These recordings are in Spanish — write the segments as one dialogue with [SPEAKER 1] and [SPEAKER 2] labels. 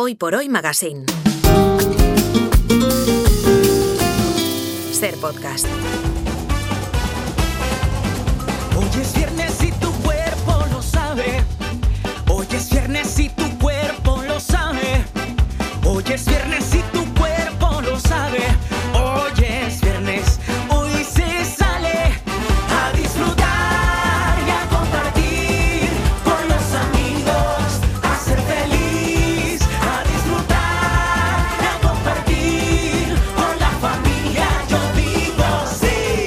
[SPEAKER 1] Hoy por Hoy Magazine. Ser Podcast.
[SPEAKER 2] Hoy es viernes y tu cuerpo lo sabe. Hoy es viernes y tu cuerpo lo sabe. Hoy es viernes y tu cuerpo lo sabe. Hoy es viernes, hoy se sale a disfrutar y a compartir con los amigos, a ser feliz, a disfrutar y a compartir con la familia. Yo digo sí.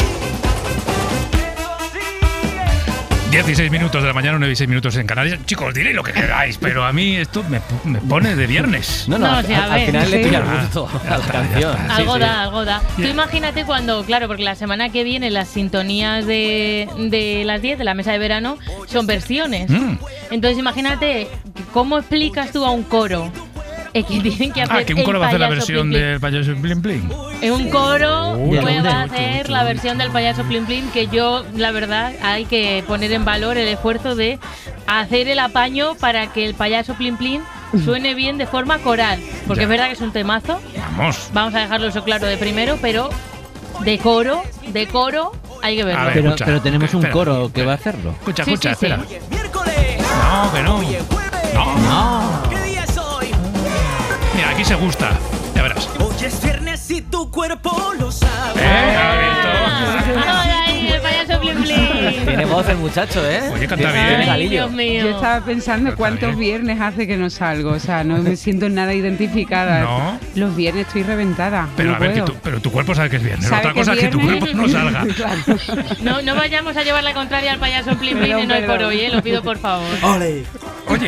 [SPEAKER 3] 16 minutos de la mañana, 9 y 6 minutos en Canarias. Chicos, diréis lo que queráis, pero a mí esto me pone de viernes.
[SPEAKER 4] No, al final le pilla el gusto a la canción.
[SPEAKER 5] Algo da. Tú imagínate cuando, claro, porque la semana que viene las sintonías de las 10 de la mesa de verano son versiones. Entonces imagínate, ¿cómo explicas tú a un coro? Es que tienen que hacer
[SPEAKER 3] que un coro va a hacer la versión
[SPEAKER 5] Plim Plim.
[SPEAKER 3] del payaso Plim Plim.
[SPEAKER 5] Un coro va a hacer la versión del payaso Plim Plim, que yo, la verdad, hay que poner en valor el esfuerzo de hacer el apaño para que el payaso Plim Plim suene bien de forma coral. Porque es verdad que es un temazo. Vamos a dejarlo eso claro de primero, pero de coro, hay que verlo.
[SPEAKER 3] A ver,
[SPEAKER 6] pero tenemos un coro que va a hacerlo.
[SPEAKER 3] Escucha, espera.
[SPEAKER 2] Hoy es miércoles.
[SPEAKER 3] No, que no.
[SPEAKER 2] Hoy es jueves.
[SPEAKER 3] No.
[SPEAKER 2] ¿Qué día es hoy?
[SPEAKER 3] Mira, aquí se gusta. Ya verás.
[SPEAKER 2] Hoy es viernes y tu cuerpo lo sabe.
[SPEAKER 5] ¡Ay, el payaso Plim Plim!
[SPEAKER 4] Tiene voz el muchacho, ¿eh?
[SPEAKER 3] Oye, canta
[SPEAKER 4] Tiene
[SPEAKER 3] bien.
[SPEAKER 4] galillo.
[SPEAKER 5] Dios mío.
[SPEAKER 7] Yo estaba pensando
[SPEAKER 3] Pero
[SPEAKER 7] cuántos
[SPEAKER 3] está bien.
[SPEAKER 7] viernes hace que no salgo, o sea, no me siento nada identificada.
[SPEAKER 3] No.
[SPEAKER 7] Los viernes estoy reventada.
[SPEAKER 3] Pero
[SPEAKER 7] no
[SPEAKER 3] a ver,
[SPEAKER 7] puedo.
[SPEAKER 3] pero tu cuerpo sabe que es viernes.
[SPEAKER 7] ¿Sabe
[SPEAKER 3] Otra
[SPEAKER 7] que
[SPEAKER 3] cosa es que tu
[SPEAKER 7] viernes?
[SPEAKER 3] cuerpo no salga.
[SPEAKER 7] Claro.
[SPEAKER 5] No vayamos a llevar la contraria al payaso Plim Plim en Hoy por
[SPEAKER 7] Perdón.
[SPEAKER 5] Hoy, lo pido por favor.
[SPEAKER 2] Ole.
[SPEAKER 3] Oye,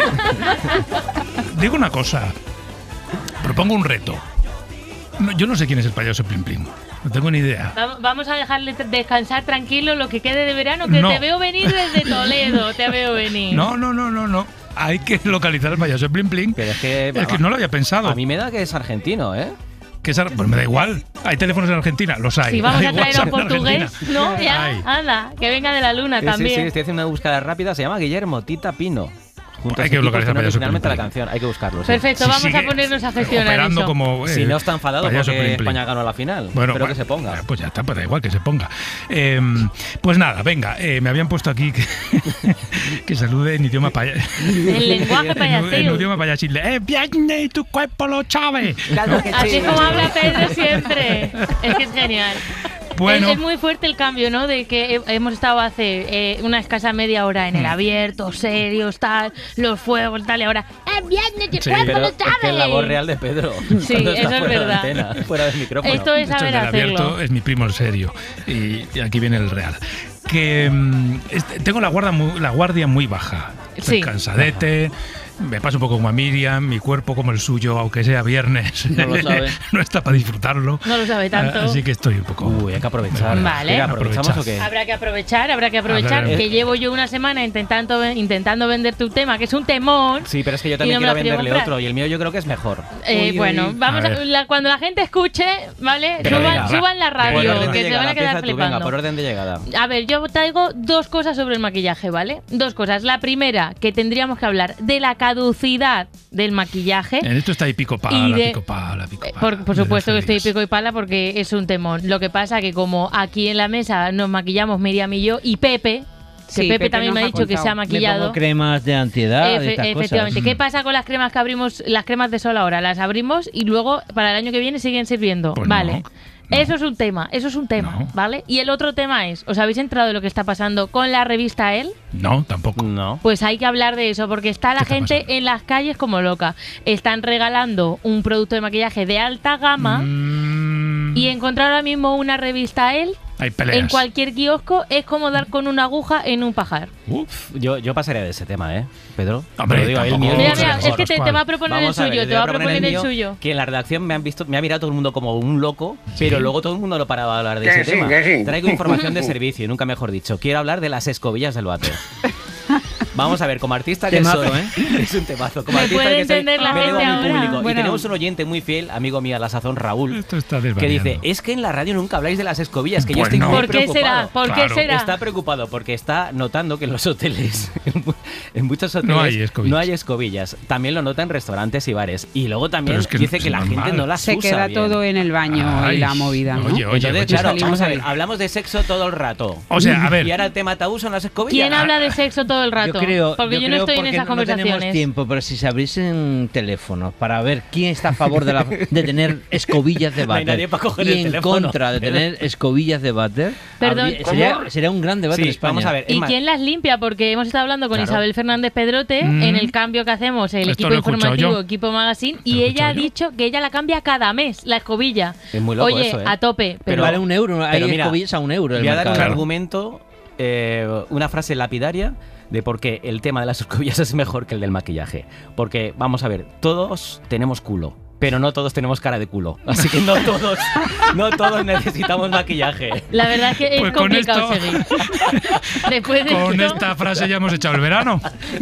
[SPEAKER 3] digo una cosa. Propongo un reto. Yo no sé quién es el payaso Plim Plim. No tengo ni idea.
[SPEAKER 5] Vamos a dejarle descansar tranquilo lo que quede de verano, que
[SPEAKER 3] No.
[SPEAKER 5] te veo venir desde Toledo, te veo venir.
[SPEAKER 3] No. Hay que localizar al payaso Plim Plim.
[SPEAKER 4] Pero es que
[SPEAKER 3] no lo había pensado.
[SPEAKER 4] a mí me da que es argentino, ¿eh?
[SPEAKER 3] Pues me da igual. ¿Hay teléfonos en Argentina? Los hay.
[SPEAKER 5] Si vamos
[SPEAKER 3] Hay
[SPEAKER 5] a traer a
[SPEAKER 3] WhatsApp
[SPEAKER 5] un
[SPEAKER 3] en
[SPEAKER 5] portugués,
[SPEAKER 3] Argentina.
[SPEAKER 5] no, ya,
[SPEAKER 3] Hay.
[SPEAKER 5] anda, que venga de la luna
[SPEAKER 4] Sí,
[SPEAKER 5] también.
[SPEAKER 4] estoy haciendo una búsqueda rápida, se llama Guillermo Tita Pino. Juntos
[SPEAKER 3] Hay que
[SPEAKER 4] equipos
[SPEAKER 3] localizar
[SPEAKER 4] que no
[SPEAKER 3] payaso
[SPEAKER 4] originalmente
[SPEAKER 3] Plim
[SPEAKER 4] la
[SPEAKER 3] Plim.
[SPEAKER 4] canción, hay que buscarlo. sí.
[SPEAKER 5] Perfecto,
[SPEAKER 3] Si
[SPEAKER 5] vamos
[SPEAKER 3] sigue
[SPEAKER 5] a ponernos a gestionar
[SPEAKER 3] operando
[SPEAKER 5] eso.
[SPEAKER 3] como
[SPEAKER 4] Si no está enfadado
[SPEAKER 3] payaso
[SPEAKER 4] porque
[SPEAKER 3] Plim Plim.
[SPEAKER 4] España ganó la final,
[SPEAKER 3] Bueno,
[SPEAKER 4] pero que se ponga.
[SPEAKER 3] Pues ya está, pues da igual que se ponga. Pues nada, venga, me habían puesto aquí que salude en idioma payasil.
[SPEAKER 5] El lenguaje payasil.
[SPEAKER 3] En idioma payasil. Viernes y tu cuerpo lo sabe.
[SPEAKER 5] Así como habla Pedro siempre. Es que es genial.
[SPEAKER 3] Bueno.
[SPEAKER 5] Es muy fuerte el cambio, ¿no? De que hemos estado hace una escasa media hora en el abierto, serios, tal, los fuegos, tal, y ahora ¡es viernes, tu
[SPEAKER 3] Sí,
[SPEAKER 5] cuerpo
[SPEAKER 4] Pero
[SPEAKER 5] lo
[SPEAKER 4] es que es la voz
[SPEAKER 5] sabe!
[SPEAKER 4] real de Pedro.
[SPEAKER 5] Sí,
[SPEAKER 4] cuando está
[SPEAKER 5] eso es
[SPEAKER 4] fuera de
[SPEAKER 5] verdad.
[SPEAKER 4] antena, fuera del micrófono.
[SPEAKER 5] Esto es
[SPEAKER 3] De hecho,
[SPEAKER 5] saber
[SPEAKER 3] el del abierto
[SPEAKER 5] hacerlo.
[SPEAKER 3] es mi primo el serio. Y aquí viene el real. Que tengo la guardia muy baja. Estoy
[SPEAKER 5] Sí.
[SPEAKER 3] cansadete. Me paso un poco como a Miriam, mi cuerpo como el suyo, aunque sea viernes,
[SPEAKER 4] No lo sabe.
[SPEAKER 3] no está para disfrutarlo.
[SPEAKER 5] No lo sabe tanto.
[SPEAKER 3] Así que estoy un poco...
[SPEAKER 4] Uy, hay que aprovechar.
[SPEAKER 5] Vale.
[SPEAKER 4] Venga, ¿aprovechamos o qué?
[SPEAKER 5] Habrá que aprovechar,
[SPEAKER 3] Hablar-
[SPEAKER 5] que llevo yo una semana intentando vender tu tema, que es un temón.
[SPEAKER 4] Sí, pero es que yo
[SPEAKER 5] Y
[SPEAKER 4] también
[SPEAKER 5] no me
[SPEAKER 4] quiero
[SPEAKER 5] lo quiero
[SPEAKER 4] venderle
[SPEAKER 5] comprar.
[SPEAKER 4] otro y el mío yo creo que es mejor.
[SPEAKER 7] Uy,
[SPEAKER 5] Bueno,
[SPEAKER 7] uy.
[SPEAKER 5] vamos
[SPEAKER 3] A ver.
[SPEAKER 5] cuando la gente escuche, ¿vale?
[SPEAKER 4] Pero venga,
[SPEAKER 5] Suban la
[SPEAKER 4] Por
[SPEAKER 5] radio,
[SPEAKER 4] orden de
[SPEAKER 5] que se van
[SPEAKER 4] llegada,
[SPEAKER 5] a quedar
[SPEAKER 4] empieza tú,
[SPEAKER 5] flipando.
[SPEAKER 4] venga, por orden de llegada.
[SPEAKER 5] A ver, yo traigo dos cosas sobre el maquillaje, ¿vale? Dos cosas. La primera, que tendríamos que hablar de la caducidad del maquillaje.
[SPEAKER 3] En esto está ahí pico pala,
[SPEAKER 5] Y de-
[SPEAKER 3] pico pala.
[SPEAKER 5] Por supuesto que estoy
[SPEAKER 3] pico.
[SPEAKER 5] pico y pala porque es un temón. Lo que pasa que como aquí en la mesa nos maquillamos Miriam y yo y Pepe, que
[SPEAKER 7] Sí,
[SPEAKER 5] Pepe también
[SPEAKER 7] nos
[SPEAKER 5] me ha dicho que se ha
[SPEAKER 7] contado.
[SPEAKER 6] Me
[SPEAKER 5] maquillado.
[SPEAKER 6] pongo cremas de antiedad, de estas
[SPEAKER 5] Efectivamente.
[SPEAKER 6] cosas.
[SPEAKER 5] ¿Qué pasa con las cremas que abrimos, las cremas de sol ahora? Las abrimos y luego para el año que viene siguen sirviendo.
[SPEAKER 3] Pues
[SPEAKER 5] vale.
[SPEAKER 3] no.
[SPEAKER 5] Eso es un tema,
[SPEAKER 3] No.
[SPEAKER 5] ¿vale? Y el otro tema es, ¿os habéis enterado de lo que está pasando con la revista Elle?
[SPEAKER 3] No, tampoco.
[SPEAKER 4] No.
[SPEAKER 5] Pues hay que hablar de eso, porque está la
[SPEAKER 3] ¿Qué está
[SPEAKER 5] gente
[SPEAKER 3] pasando?
[SPEAKER 5] en las calles como loca. Están regalando un producto de maquillaje de alta gama y encontrar ahora mismo una revista Elle
[SPEAKER 3] Hay peleas.
[SPEAKER 5] en cualquier kiosco es como dar con una aguja en un pajar.
[SPEAKER 3] Uf.
[SPEAKER 4] Yo pasaría de ese tema, ¿eh, Pedro?
[SPEAKER 3] Hombre,
[SPEAKER 4] Te lo digo, el
[SPEAKER 3] tampoco-
[SPEAKER 4] mío-
[SPEAKER 5] Mira,
[SPEAKER 3] Vamos a
[SPEAKER 5] mira,
[SPEAKER 3] ver,
[SPEAKER 5] es que te
[SPEAKER 3] ¿cuál?
[SPEAKER 5] va a proponer
[SPEAKER 4] Vamos
[SPEAKER 5] el
[SPEAKER 4] a ver,
[SPEAKER 5] suyo, te va a proponer el
[SPEAKER 4] mío,
[SPEAKER 5] suyo.
[SPEAKER 4] Que en la redacción me ha mirado todo el mundo como un loco, pero luego todo el mundo no paraba de hablar de ese tema. Traigo información de servicio, y nunca mejor dicho. Quiero hablar de las escobillas del váter. Vamos a ver, como artista que
[SPEAKER 6] Temazo,
[SPEAKER 4] soy,
[SPEAKER 6] ¿eh?
[SPEAKER 4] es un temazo. Como
[SPEAKER 5] ¿Me
[SPEAKER 4] artista
[SPEAKER 5] puede
[SPEAKER 4] que soy,
[SPEAKER 5] entender la
[SPEAKER 4] me debo
[SPEAKER 5] gente
[SPEAKER 4] a mi
[SPEAKER 5] ahora?
[SPEAKER 4] público.
[SPEAKER 7] Bueno.
[SPEAKER 4] Y tenemos un oyente muy fiel, amigo mío a la sazón, Raúl,
[SPEAKER 3] Esto está
[SPEAKER 4] que
[SPEAKER 3] desvariando.
[SPEAKER 4] dice, es que en la radio nunca habláis de las escobillas, que yo
[SPEAKER 3] Pues
[SPEAKER 4] estoy
[SPEAKER 3] no.
[SPEAKER 4] muy
[SPEAKER 5] ¿Por qué
[SPEAKER 4] preocupado.
[SPEAKER 5] será? ¿Por qué
[SPEAKER 3] Claro.
[SPEAKER 5] será?
[SPEAKER 4] Está preocupado porque está notando que en los hoteles, en muchos hoteles,
[SPEAKER 3] No hay escobillas.
[SPEAKER 4] no hay escobillas. También lo nota en restaurantes y bares. Y luego también
[SPEAKER 3] Pero es que
[SPEAKER 4] dice
[SPEAKER 3] es
[SPEAKER 4] que la gente
[SPEAKER 3] normal.
[SPEAKER 4] no las
[SPEAKER 7] Se
[SPEAKER 4] usa
[SPEAKER 7] queda
[SPEAKER 4] bien.
[SPEAKER 7] todo en el baño
[SPEAKER 3] Ay,
[SPEAKER 7] y la movida, ¿no?
[SPEAKER 3] oye,
[SPEAKER 4] Entonces, claro,
[SPEAKER 7] salimos
[SPEAKER 4] vamos a ver,
[SPEAKER 7] ahí.
[SPEAKER 4] hablamos de sexo todo el rato.
[SPEAKER 3] O sea, a ver.
[SPEAKER 4] Y ahora el tema tabú son las escobillas.
[SPEAKER 5] ¿Quién habla de sexo todo el rato? Porque yo no estoy en
[SPEAKER 6] porque
[SPEAKER 5] esas
[SPEAKER 6] no tenemos
[SPEAKER 5] conversaciones.
[SPEAKER 6] tiempo, pero si se abriesen teléfonos para ver quién está a favor de tener escobillas de
[SPEAKER 4] No hay
[SPEAKER 6] váter
[SPEAKER 4] nadie para coger
[SPEAKER 6] y
[SPEAKER 4] el
[SPEAKER 6] en
[SPEAKER 4] teléfono.
[SPEAKER 6] contra de tener escobillas de váter,
[SPEAKER 5] Perdón,
[SPEAKER 6] sería un gran debate
[SPEAKER 4] Sí,
[SPEAKER 6] en España.
[SPEAKER 4] vamos a ver. es
[SPEAKER 5] ¿Y
[SPEAKER 4] más,
[SPEAKER 5] quién las limpia? Porque hemos estado hablando con
[SPEAKER 4] Claro.
[SPEAKER 5] Isabel Fernández Pedrote en el cambio que hacemos, el
[SPEAKER 3] Esto
[SPEAKER 5] equipo
[SPEAKER 3] lo he escuchado
[SPEAKER 5] informativo,
[SPEAKER 3] yo.
[SPEAKER 5] equipo magazine,
[SPEAKER 3] Lo he
[SPEAKER 5] y ella
[SPEAKER 3] escuchado
[SPEAKER 5] ha
[SPEAKER 3] yo.
[SPEAKER 5] dicho que ella la cambia cada mes, la escobilla.
[SPEAKER 4] Es muy loco
[SPEAKER 5] Oye,
[SPEAKER 4] eso, ¿eh?
[SPEAKER 5] a tope. Pero
[SPEAKER 6] Vale €1, hay
[SPEAKER 4] pero mira,
[SPEAKER 6] escobillas a €1 en el
[SPEAKER 4] voy a dar un
[SPEAKER 6] mercado.
[SPEAKER 4] argumento, una frase lapidaria de por qué el tema de las escobillas es mejor que el del maquillaje. Porque, vamos a ver, todos tenemos culo, pero no todos tenemos cara de culo. Así que no todos necesitamos maquillaje.
[SPEAKER 5] la verdad es que es
[SPEAKER 3] Pues con
[SPEAKER 5] complicado
[SPEAKER 3] esto-
[SPEAKER 5] seguir. Después de
[SPEAKER 3] Con
[SPEAKER 5] esto,
[SPEAKER 3] esta frase ya hemos echado el verano.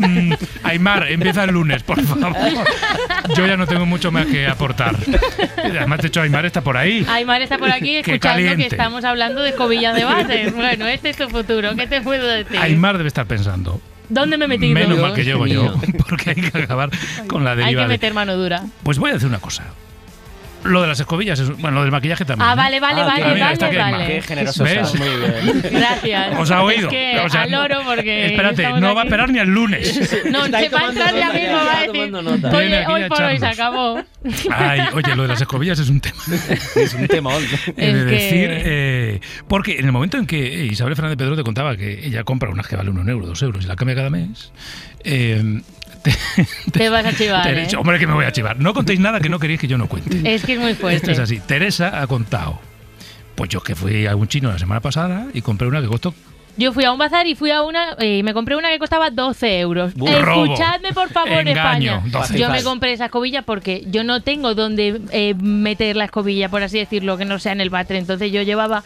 [SPEAKER 3] Aymar, empieza el lunes, por favor. Yo ya no tengo mucho más que aportar. Además, de hecho, Aymar está por ahí.
[SPEAKER 5] Aymar está por aquí
[SPEAKER 3] Qué
[SPEAKER 5] escuchando
[SPEAKER 3] caliente.
[SPEAKER 5] que estamos hablando de escobillas de váter. Bueno, este es tu futuro. ¿Qué te puedo decir?
[SPEAKER 3] Aymar debe estar pensando.
[SPEAKER 5] ¿Dónde me he metido?
[SPEAKER 3] Menos mal que llego yo,
[SPEAKER 6] mío.
[SPEAKER 3] porque hay que acabar con la
[SPEAKER 5] Hay
[SPEAKER 3] deriva.
[SPEAKER 5] que
[SPEAKER 3] de-
[SPEAKER 5] meter mano dura.
[SPEAKER 3] Pues voy a decir una cosa. Lo de las escobillas, bueno, lo del maquillaje también.
[SPEAKER 5] Ah,
[SPEAKER 3] ¿eh?
[SPEAKER 5] vale,
[SPEAKER 4] Ah,
[SPEAKER 5] vale,
[SPEAKER 3] mira, está
[SPEAKER 5] vale,
[SPEAKER 3] que
[SPEAKER 5] vale.
[SPEAKER 4] Qué generoso
[SPEAKER 3] ¿Ves?
[SPEAKER 4] estás, muy bien.
[SPEAKER 5] Gracias.
[SPEAKER 3] ¿Os ha oído?
[SPEAKER 5] Es que
[SPEAKER 3] O sea,
[SPEAKER 5] al loro porque
[SPEAKER 3] Espérate,
[SPEAKER 5] estamos
[SPEAKER 3] no va a
[SPEAKER 5] aquí.
[SPEAKER 3] esperar ni el lunes.
[SPEAKER 5] No,
[SPEAKER 6] Está
[SPEAKER 5] se va a
[SPEAKER 6] tomando
[SPEAKER 5] entrar ya
[SPEAKER 6] nota,
[SPEAKER 5] mismo,
[SPEAKER 6] ya
[SPEAKER 5] va a
[SPEAKER 6] está
[SPEAKER 5] decir,
[SPEAKER 6] tomando nota.
[SPEAKER 3] Viene
[SPEAKER 5] oye,
[SPEAKER 3] aquí
[SPEAKER 5] hoy
[SPEAKER 3] a
[SPEAKER 5] por hoy se
[SPEAKER 3] echarnos.
[SPEAKER 5] acabó.
[SPEAKER 3] Ay, oye, lo de las escobillas es un tema.
[SPEAKER 4] Es un temón.
[SPEAKER 3] He de
[SPEAKER 5] Es que-
[SPEAKER 3] decir, porque en el momento en que Isabel Fernández Pedro te contaba que ella compra unas que valen €1, €2 y la cambia cada mes,
[SPEAKER 5] Te vas a chivar,
[SPEAKER 3] Tere-
[SPEAKER 5] ¿eh?
[SPEAKER 3] Hombre, que me voy a chivar. No contéis nada que no queréis que yo no cuente.
[SPEAKER 5] Es que es muy
[SPEAKER 3] Esto
[SPEAKER 5] fuerte.
[SPEAKER 3] es así. Teresa ha contado. Pues yo que fui a un chino la semana pasada y compré una que costó.
[SPEAKER 5] Yo fui a un bazar y fui a una y me compré una que costaba 12 euros.
[SPEAKER 3] Robo.
[SPEAKER 5] Escuchadme, por favor,
[SPEAKER 3] Engaño,
[SPEAKER 5] España.
[SPEAKER 3] 12.
[SPEAKER 5] Yo me compré esa escobilla porque yo no tengo donde meter la escobilla, por así decirlo, que no sea en el váter. Entonces yo llevaba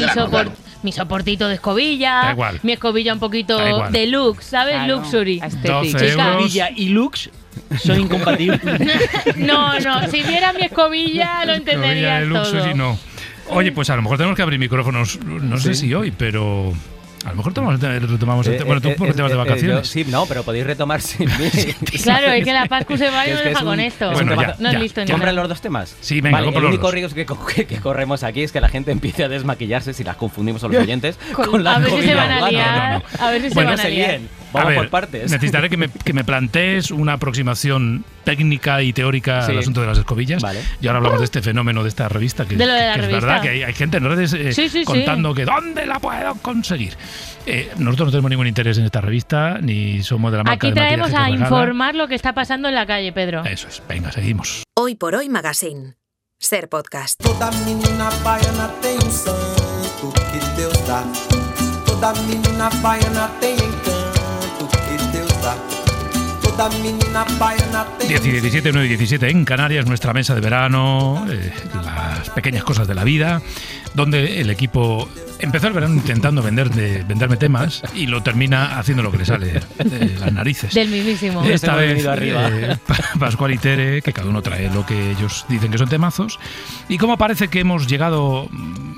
[SPEAKER 5] mi soportito de escobilla,
[SPEAKER 3] Da igual.
[SPEAKER 5] mi escobilla un poquito
[SPEAKER 3] Da igual.
[SPEAKER 5] deluxe, ¿sabes?
[SPEAKER 7] Claro,
[SPEAKER 5] Luxury.
[SPEAKER 7] aesthetic.
[SPEAKER 3] 12 euros.
[SPEAKER 6] Escobilla y lux son incompatibles.
[SPEAKER 5] No, si viera mi escobilla lo entenderías
[SPEAKER 3] de
[SPEAKER 5] todo.
[SPEAKER 3] luxury no. Oye, pues a lo mejor tenemos que abrir micrófonos, no sé si hoy, pero a lo mejor retomamos el tema. Bueno, tú porque te vas de vacaciones.
[SPEAKER 4] Sí, no, pero podéis retomar sin mí.
[SPEAKER 5] Claro, es que la Pascu se va y
[SPEAKER 4] Es
[SPEAKER 5] nos
[SPEAKER 4] que
[SPEAKER 5] deja
[SPEAKER 4] es
[SPEAKER 5] con
[SPEAKER 4] un-
[SPEAKER 5] esto.
[SPEAKER 3] Bueno,
[SPEAKER 4] un
[SPEAKER 3] ya,
[SPEAKER 4] temazo.
[SPEAKER 5] No es
[SPEAKER 3] ya.
[SPEAKER 5] listo ni
[SPEAKER 4] ¿Compran
[SPEAKER 5] nada.
[SPEAKER 4] los dos temas?
[SPEAKER 3] Sí, venga,
[SPEAKER 4] vale,
[SPEAKER 3] compro
[SPEAKER 4] el
[SPEAKER 3] los
[SPEAKER 4] único
[SPEAKER 3] dos.
[SPEAKER 4] riesgo que corremos aquí es que la gente empiece a desmaquillarse si las confundimos a los oyentes con la
[SPEAKER 5] A ver si se
[SPEAKER 4] escobilla
[SPEAKER 5] van a
[SPEAKER 4] humana.
[SPEAKER 5] liar. A ver si se
[SPEAKER 3] Bueno,
[SPEAKER 5] van
[SPEAKER 4] No
[SPEAKER 5] a
[SPEAKER 4] se
[SPEAKER 5] liar.
[SPEAKER 4] líen. Vamos
[SPEAKER 3] A ver,
[SPEAKER 4] por partes.
[SPEAKER 3] necesitaré que me plantees una aproximación técnica y teórica
[SPEAKER 4] Sí.
[SPEAKER 3] al asunto de las escobillas.
[SPEAKER 4] Vale.
[SPEAKER 3] Y ahora hablamos de este fenómeno de esta revista, que,
[SPEAKER 5] De lo de la
[SPEAKER 3] que es
[SPEAKER 5] revista.
[SPEAKER 3] verdad que hay gente en redes
[SPEAKER 5] Sí.
[SPEAKER 3] contando que ¿dónde la puedo conseguir? Nosotros no tenemos ningún interés en esta revista, ni somos de la marca
[SPEAKER 5] Aquí
[SPEAKER 3] de
[SPEAKER 5] traemos
[SPEAKER 3] maquillaje
[SPEAKER 5] a
[SPEAKER 3] que regala.
[SPEAKER 5] informar lo que está pasando en la calle, Pedro.
[SPEAKER 3] Eso es, venga, seguimos.
[SPEAKER 1] Hoy por Hoy Magazine. Ser podcast.
[SPEAKER 8] Toda menina baiana tem santo que Deus dá. Toda menina baiana tem encanto que Deus dá. Toda menina baiana tem
[SPEAKER 3] 10 y 17, 9 y 17 en Canarias, nuestra mesa de verano, las pequeñas cosas de la vida, donde el equipo empezó el verano intentando venderme temas y lo termina haciendo lo que le sale de las narices.
[SPEAKER 5] Del mismísimo.
[SPEAKER 3] Esta
[SPEAKER 4] Hemos
[SPEAKER 3] vez
[SPEAKER 4] venido arriba.
[SPEAKER 3] Pascual y Tere, que cada uno trae lo que ellos dicen que son temazos. Y como parece que hemos llegado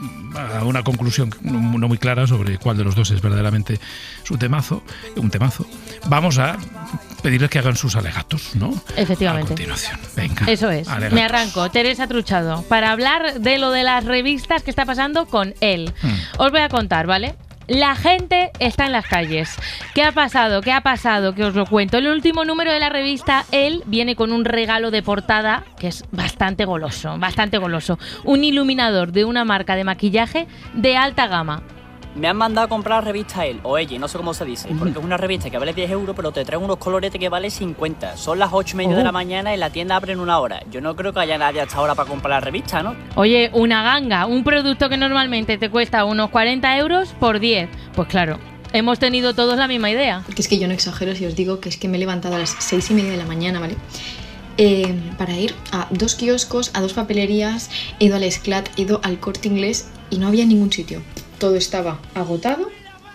[SPEAKER 3] a una conclusión no muy clara sobre cuál de los dos es verdaderamente un temazo, vamos a pedirles que hagan sus alegatos, ¿no?
[SPEAKER 5] Efectivamente.
[SPEAKER 3] A continuación, venga.
[SPEAKER 5] Eso es.
[SPEAKER 3] alegatos.
[SPEAKER 5] Me arranco. Teresa Truchado. Para hablar de lo de las revistas que está pasando con él. Os voy a contar, ¿vale? La gente está en las calles. ¿Qué ha pasado? ¿Qué ha pasado? Que os lo cuento. El último número de la revista Él viene con un regalo de portada que es bastante goloso, bastante goloso. Un iluminador de una marca de maquillaje de alta gama.
[SPEAKER 9] Me han mandado a comprar la revista él, o ella, no sé cómo se dice, porque es una revista que vale 10 euros, pero te trae unos coloretes que vale 50. Son las 8:30 de la mañana y la tienda abre en una hora. Yo no creo que haya nadie hasta ahora para comprar la revista, ¿no?
[SPEAKER 5] Oye, una ganga, un producto que normalmente te cuesta unos 40 euros por 10. Pues claro, hemos tenido todos la misma idea.
[SPEAKER 10] Porque es que yo no exagero si os digo que es que me he levantado a las 6:30 de la mañana, ¿vale? Para ir a 2 kioscos, a 2 papelerías, he ido al Esclat, he ido al Corte Inglés y no había ningún sitio. Todo estaba agotado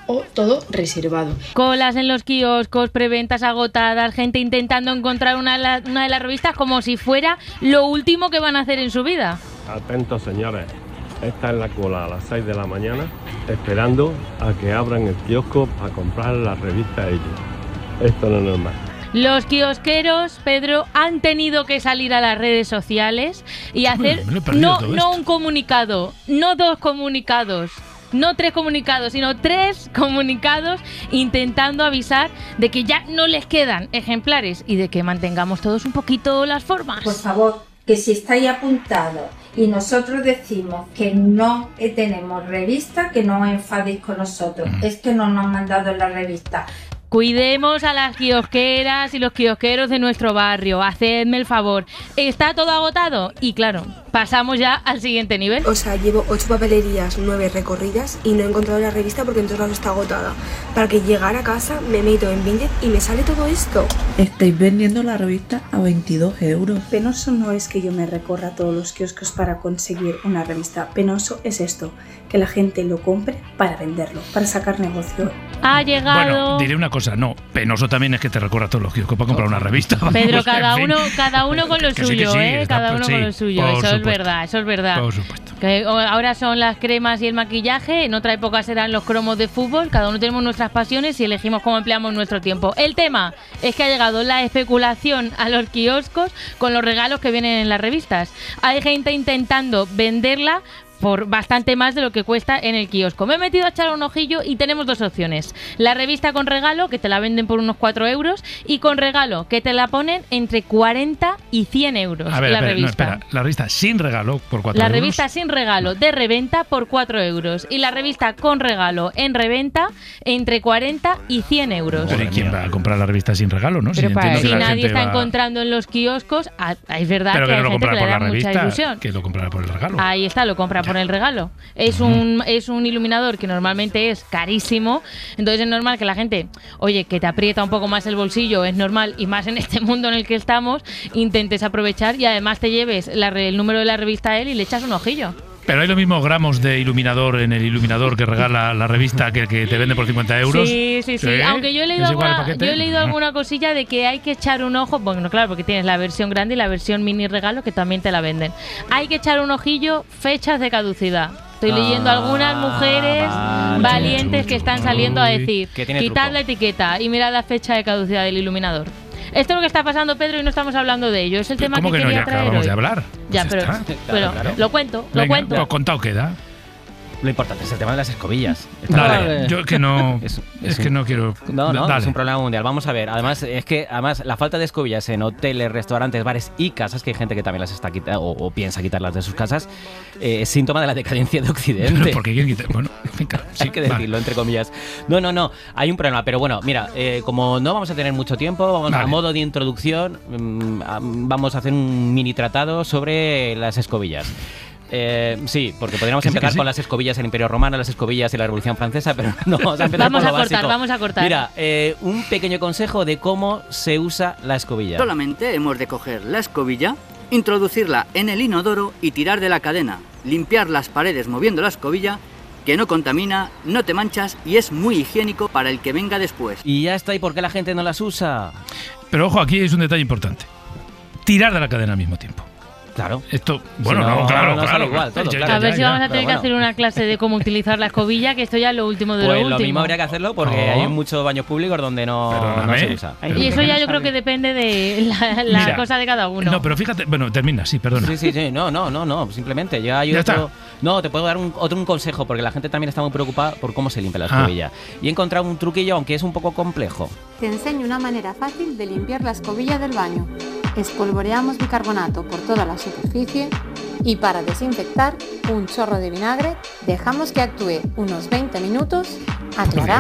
[SPEAKER 10] o todo reservado.
[SPEAKER 5] Colas en los kioscos, preventas agotadas, gente intentando encontrar una de las revistas como si fuera lo último que van a hacer en su vida.
[SPEAKER 11] Atentos, señores. Esta es la cola a las 6 de la mañana, esperando a que abran el kiosco para comprar la revista ellos. Esto no es normal.
[SPEAKER 5] Los kiosqueros, Pedro, han tenido que salir a las redes sociales y hacer no un comunicado, no 2 comunicados, no 3 comunicados, sino 3 comunicados intentando avisar de que ya no les quedan ejemplares y de que mantengamos todos un poquito las formas.
[SPEAKER 12] Por favor, que si estáis apuntados y nosotros decimos que no tenemos revista, que no os enfadéis con nosotros. Es que no nos han mandado la revista.
[SPEAKER 5] Cuidemos a las kiosqueras y los kiosqueros de nuestro barrio. Hacedme el favor. ¿Está todo agotado? Y claro, pasamos ya al siguiente nivel.
[SPEAKER 13] O sea, llevo 8 papelerías, 9 recorridas y no he encontrado la revista porque en todos lados está agotada. Para que llegara a casa me meto en Vinted y me sale todo esto.
[SPEAKER 14] Estáis vendiendo la revista a 22 euros.
[SPEAKER 15] Penoso no es que yo me recorra a todos los kioscos para conseguir una revista. Penoso es esto, que la gente lo compre para venderlo, para sacar negocio.
[SPEAKER 5] Ha llegado...
[SPEAKER 3] Bueno, diré una cosa, no, penoso también es que te recorra todos los kioscos para comprar una revista.
[SPEAKER 5] Pedro, cada uno con lo suyo,
[SPEAKER 3] sí,
[SPEAKER 5] cada uno con lo suyo, eso
[SPEAKER 3] supuesto.
[SPEAKER 5] es verdad, eso es verdad.
[SPEAKER 3] Por supuesto.
[SPEAKER 5] Que ahora son las cremas y el maquillaje, en otra época serán los cromos de fútbol, cada uno tenemos nuestras pasiones y elegimos cómo empleamos nuestro tiempo. El tema es que ha llegado la especulación a los kioscos con los regalos que vienen en las revistas. Hay gente intentando venderla por bastante más de lo que cuesta en el kiosco. Me he metido a echar un ojillo y tenemos 2 opciones. La revista con regalo, que te la venden por unos 4 euros, y con regalo, que te la ponen entre 40 y 100 euros.
[SPEAKER 3] A ver,
[SPEAKER 5] la revista.
[SPEAKER 3] No, espera, la revista sin regalo por 4 euros.
[SPEAKER 5] La revista sin regalo de reventa por 4 euros y la revista con regalo en reventa entre 40 y 100 euros.
[SPEAKER 3] Pero ¿y quién va a comprar la revista sin regalo, no?
[SPEAKER 5] Pero si nadie está
[SPEAKER 3] va...
[SPEAKER 5] encontrando en los kioscos, es verdad
[SPEAKER 3] pero
[SPEAKER 5] que hay
[SPEAKER 3] lo
[SPEAKER 5] gente que le da mucha
[SPEAKER 3] revista,
[SPEAKER 5] ilusión.
[SPEAKER 3] que lo comprará por el regalo.
[SPEAKER 5] Ahí está, lo compra por el regalo. Es un iluminador que normalmente es carísimo, entonces es normal que la gente, oye, que te aprieta un poco más el bolsillo, es normal, y más en este mundo en el que estamos, intentes aprovechar y además te lleves el número de la revista a él y le echas un ojillo.
[SPEAKER 3] Pero hay los mismos gramos de iluminador en el iluminador que regala la revista que te vende por 50 euros.
[SPEAKER 5] Sí. Aunque yo he leído alguna cosilla de que hay que echar un ojo. Bueno, claro, porque tienes la versión grande y la versión mini regalo que también te la venden. Hay que echar un ojillo, fechas de caducidad. Estoy leyendo algunas mujeres valientes que están saliendo a decir, quitad la etiqueta y mirad la fecha de caducidad del iluminador. Esto es lo que está pasando, Pedro, y no estamos hablando de ello. Es el tema que quería traer
[SPEAKER 3] acabamos
[SPEAKER 5] hoy.
[SPEAKER 3] de hablar.
[SPEAKER 5] Ya,
[SPEAKER 3] Pues
[SPEAKER 5] pero lo cuento.
[SPEAKER 3] Pues contado queda.
[SPEAKER 4] Lo importante es el tema de las escobillas.
[SPEAKER 3] Dale, yo que no es que no quiero.
[SPEAKER 4] No,
[SPEAKER 3] dale.
[SPEAKER 4] es un problema mundial. Vamos a ver. Además, la falta de escobillas en hoteles, restaurantes, bares y casas, que hay gente que también las está quitando o piensa quitarlas de sus casas, es síntoma de la decadencia de Occidente.
[SPEAKER 3] Pero ¿por qué quieren quitar? Bueno,
[SPEAKER 4] sí, hay que decirlo, entre comillas. No, hay un problema. Pero bueno, mira, como no vamos a tener mucho tiempo, a modo de introducción, vamos a hacer un mini tratado sobre las escobillas. Sí, porque podríamos empezar con las escobillas en el Imperio Romano, las escobillas en la Revolución Francesa, pero no, vamos a empezar por lo básico.
[SPEAKER 5] Vamos a cortar.
[SPEAKER 4] Mira, un pequeño consejo de cómo se usa la escobilla.
[SPEAKER 16] Solamente hemos de coger la escobilla, introducirla en el inodoro y tirar de la cadena. Limpiar las paredes moviendo la escobilla, que no contamina, no te manchas y es muy higiénico para el que venga después.
[SPEAKER 4] Y ya está, ¿y por qué la gente no las usa?
[SPEAKER 3] Pero ojo, aquí es un detalle importante. Tirar de la cadena al mismo tiempo.
[SPEAKER 4] Claro.
[SPEAKER 3] Esto, bueno, si claro.
[SPEAKER 4] Igual, todo,
[SPEAKER 5] a ver si vamos a tener que hacer una clase de cómo utilizar la escobilla, que esto ya es lo último de lo último.
[SPEAKER 4] Lo mismo habría que hacerlo porque hay muchos baños públicos donde no se usa.
[SPEAKER 5] Y eso ya yo creo que depende de la cosa de cada uno.
[SPEAKER 3] No, pero fíjate, bueno, termina, sí, perdona.
[SPEAKER 4] Sí, no, simplemente. Ya está. No, te puedo dar un consejo, porque la gente también está muy preocupada por cómo se limpia la escobilla. Y he encontrado un truquillo, aunque es un poco complejo.
[SPEAKER 17] Te enseño una manera fácil de limpiar la escobilla del baño. Espolvoreamos bicarbonato por toda la superficie y para desinfectar un chorro de vinagre dejamos que actúe unos 20 minutos, aclaramos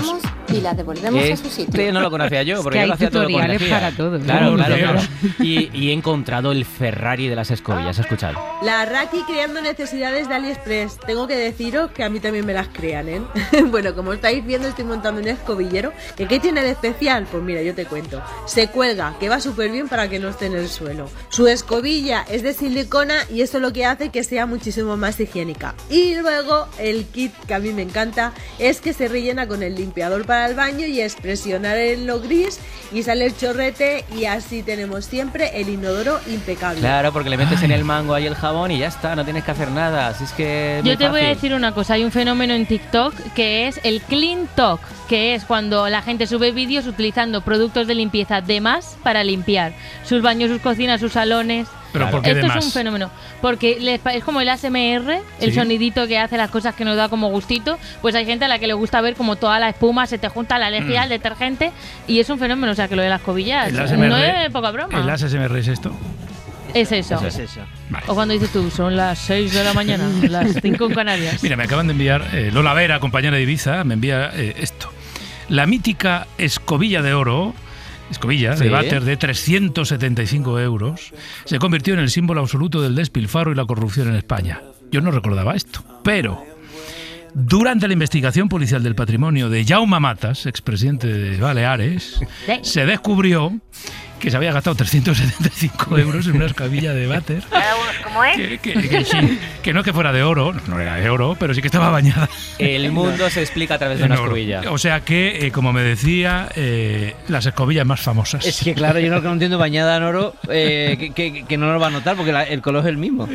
[SPEAKER 17] y la devolvemos a su sitio.
[SPEAKER 4] No lo conocía yo, porque
[SPEAKER 7] es que
[SPEAKER 4] yo lo
[SPEAKER 7] hay
[SPEAKER 4] hacía todo con
[SPEAKER 7] tutoriales
[SPEAKER 4] energía.
[SPEAKER 7] para todo.
[SPEAKER 4] Claro. Y he encontrado el Ferrari de las escobillas, escuchad.
[SPEAKER 18] La Raki creando necesidades de AliExpress. Tengo que deciros que a mí también me las crean, ¿eh? Bueno, como estáis viendo, estoy montando un escobillero. ¿Qué tiene de especial? Pues mira, yo te cuento. Se cuelga, que va súper bien para que no esté en el suelo. Su escobilla es de silicona y esto lo que hace que sea muchísimo más higiénica. Y luego el kit que a mí me encanta es que se rellena con el limpiador para el baño y es presionar en lo gris y sale el chorrete y así tenemos siempre el inodoro impecable.
[SPEAKER 4] Claro, porque le metes en el mango ahí el jabón y ya está, no tienes que hacer nada. Así es que
[SPEAKER 5] yo te voy a decir una cosa, hay un fenómeno en TikTok que es el Clean Talk, que es cuando la gente sube vídeos utilizando productos de limpieza de más para limpiar sus baños, sus cocinas, sus salones.
[SPEAKER 3] ¿Pero por qué
[SPEAKER 5] Esto
[SPEAKER 3] de
[SPEAKER 5] es
[SPEAKER 3] más?
[SPEAKER 5] un fenómeno, porque es como el ASMR, el
[SPEAKER 3] Sí.
[SPEAKER 5] sonidito que hace las cosas que nos da como gustito, pues hay gente a la que le gusta ver como toda la espuma se te junta la lejía, el detergente, y es un fenómeno, o sea que lo de las cobillas
[SPEAKER 3] El ASMR,
[SPEAKER 5] no es poca broma.
[SPEAKER 3] ¿El ASMR es esto?
[SPEAKER 5] Es eso.
[SPEAKER 3] Vale.
[SPEAKER 5] O cuando dices tú, son las 6 de la mañana, las 5 en Canarias.
[SPEAKER 3] Mira, me acaban de enviar, Lola Vera, compañera de Ibiza, me envía esto. La mítica escobilla de oro, de váter de 375 euros, se convirtió en el símbolo absoluto del despilfarro y la corrupción en España. Yo no recordaba esto, pero durante la investigación policial del patrimonio de Jaume Matas, expresidente de Baleares, se descubrió que se había gastado 375 euros en una escobilla de váter.
[SPEAKER 5] ¿Cómo es?
[SPEAKER 3] Que no es que fuera de oro, no era de oro, pero sí que estaba bañada.
[SPEAKER 4] El mundo se explica a través de una escobilla.
[SPEAKER 3] O sea que, como me decía, las escobillas más famosas.
[SPEAKER 6] Es que claro, yo no entiendo bañada en oro, que no lo va a notar porque el color es el mismo.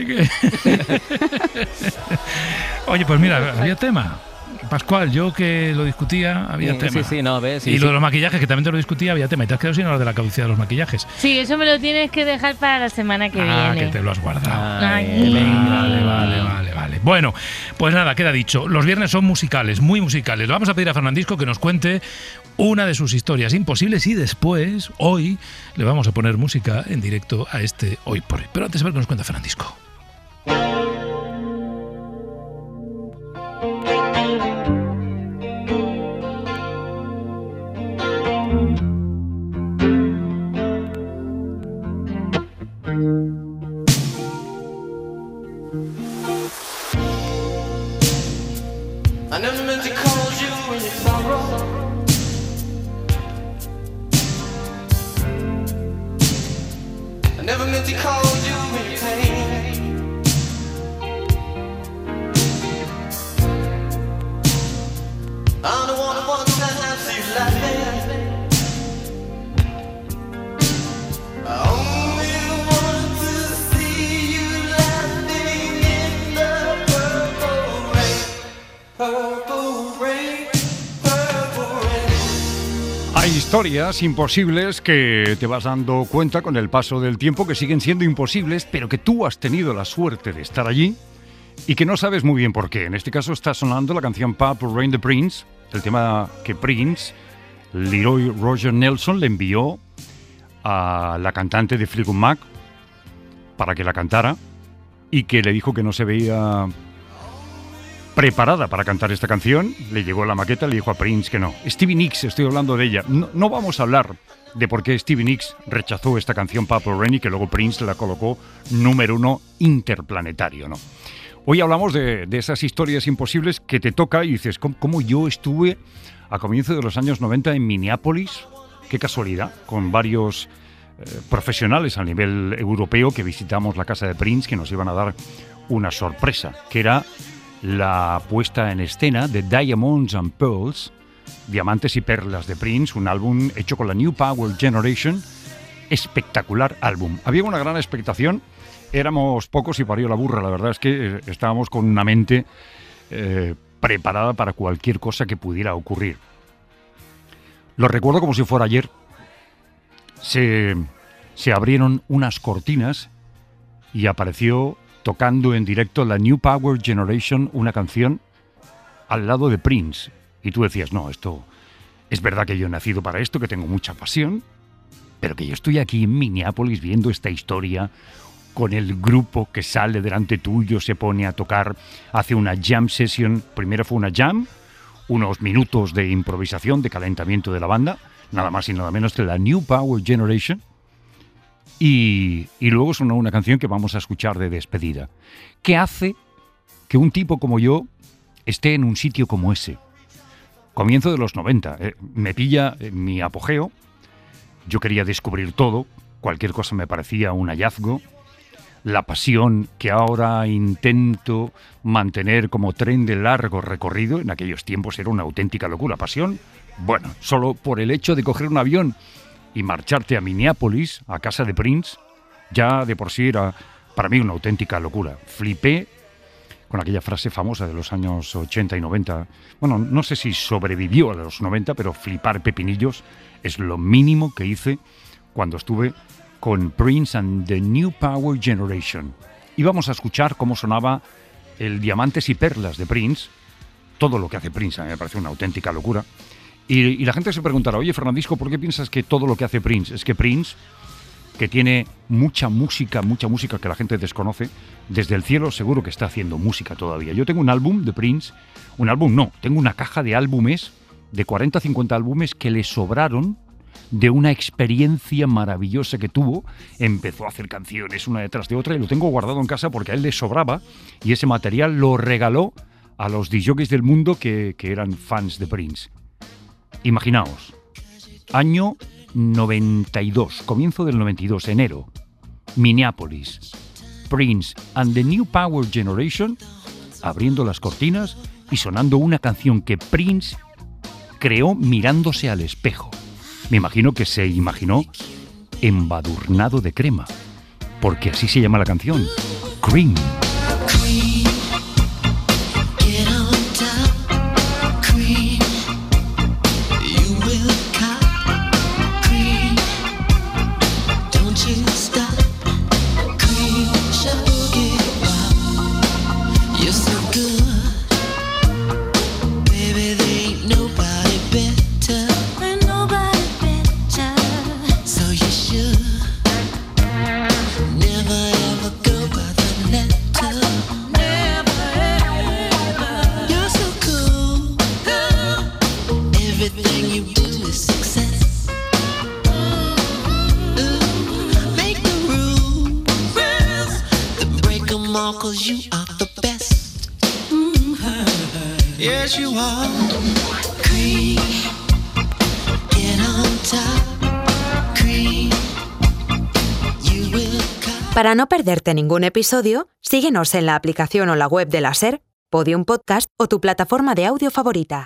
[SPEAKER 3] Oye, pues mira, había tema. Pascual, yo que lo discutía, había tema.
[SPEAKER 4] Sí, no, ves.
[SPEAKER 3] Y lo de los maquillajes, que también te lo discutía, había tema. Y te has quedado sin hablar de la caducidad de los maquillajes.
[SPEAKER 5] Sí, eso me lo tienes que dejar para la semana que viene.
[SPEAKER 3] Que te lo has guardado.
[SPEAKER 5] Ay.
[SPEAKER 3] Vale. Bueno, pues nada, queda dicho. Los viernes son musicales, muy musicales. Le vamos a pedir a Fernandisco que nos cuente una de sus historias imposibles y después, hoy, le vamos a poner música en directo a este Hoy por Hoy. Pero antes, a ver qué nos cuenta Fernandisco.
[SPEAKER 8] I never meant to cause you any sorrow. I never meant to cause you any pain. I don't want to see you laughing. I only want to see you laughing in the purple rain. Purple rain, purple rain.
[SPEAKER 19] Hay historias imposibles que te vas dando cuenta con el paso del tiempo que siguen siendo imposibles, pero que tú has tenido la suerte de estar allí y que no sabes muy bien por qué. En este caso está sonando la canción Purple Rain de Prince, el tema que Prince, Leroy Roger Nelson, le envió a la cantante de Fleetwood Mac para que la cantara y que le dijo que no se veía preparada para cantar esta canción. Le llegó la maqueta, le dijo a Prince que no. Stevie Nicks, estoy hablando de ella. No vamos a hablar de por qué Stevie Nicks rechazó esta canción Purple Rain y que luego Prince la colocó número 1 interplanetario, ¿no? Hoy hablamos de esas historias imposibles que te toca y dices, ¿cómo yo estuve a comienzos de los años 90 en Minneapolis? Qué casualidad, con varios profesionales a nivel europeo que visitamos la casa de Prince, que nos iban a dar una sorpresa, que era la puesta en escena de Diamonds and Pearls, Diamantes y Perlas de Prince, un álbum hecho con la New Power Generation, espectacular álbum. Había una gran expectación, éramos pocos y parió la burra, la verdad es que estábamos con una mente preparada para cualquier cosa que pudiera ocurrir. Lo recuerdo como si fuera ayer. Se abrieron unas cortinas y apareció tocando en directo la New Power Generation, una canción al lado de Prince. Y tú decías, no, esto es verdad que yo he nacido para esto, que tengo mucha pasión, pero que yo estoy aquí en Minneapolis viendo esta historia con el grupo que sale delante tuyo, se pone a tocar, hace una jam session. Primero fue una jam, unos minutos de improvisación, de calentamiento de la banda, nada más y nada menos que la New Power Generation. Y luego sonó una canción que vamos a escuchar de despedida. ¿Qué hace que un tipo como yo esté en un sitio como ese? Comienzo de los 90. Me pilla en mi apogeo. Yo quería descubrir todo. Cualquier cosa me parecía un hallazgo. La pasión que ahora intento mantener como tren de largo recorrido, en aquellos tiempos era una auténtica locura. Pasión, bueno, solo por el hecho de coger un avión y marcharte a Minneapolis, a casa de Prince, ya de por sí era para mí una auténtica locura. Flipé con aquella frase famosa de los años 80 y 90. Bueno, no sé si sobrevivió a los 90, pero flipar pepinillos es lo mínimo que hice cuando estuve con Prince and the New Power Generation. Íbamos a escuchar cómo sonaba el Diamantes y Perlas de Prince. Todo lo que hace Prince a mí me parece una auténtica locura. Y la gente se preguntará, oye, Fernandisco, ¿por qué piensas que todo lo que hace Prince? Es que Prince, que tiene mucha música que la gente desconoce, desde el cielo seguro que está haciendo música todavía. Yo tengo un álbum de Prince, tengo una caja de álbumes, de 40 50 álbumes que le sobraron de una experiencia maravillosa que tuvo. Empezó a hacer canciones una detrás de otra y lo tengo guardado en casa porque a él le sobraba y ese material lo regaló a los disjockeys del mundo que eran fans de Prince. Imaginaos, año 92, comienzo del 92, enero, Minneapolis, Prince and the New Power Generation abriendo las cortinas y sonando una canción que Prince creó mirándose al espejo. Me imagino que se imaginó embadurnado de crema, porque así se llama la canción, Cream.
[SPEAKER 1] Para no perderte ningún episodio, síguenos en la aplicación o la web de la SER, Podium Podcast o tu plataforma de audio favorita.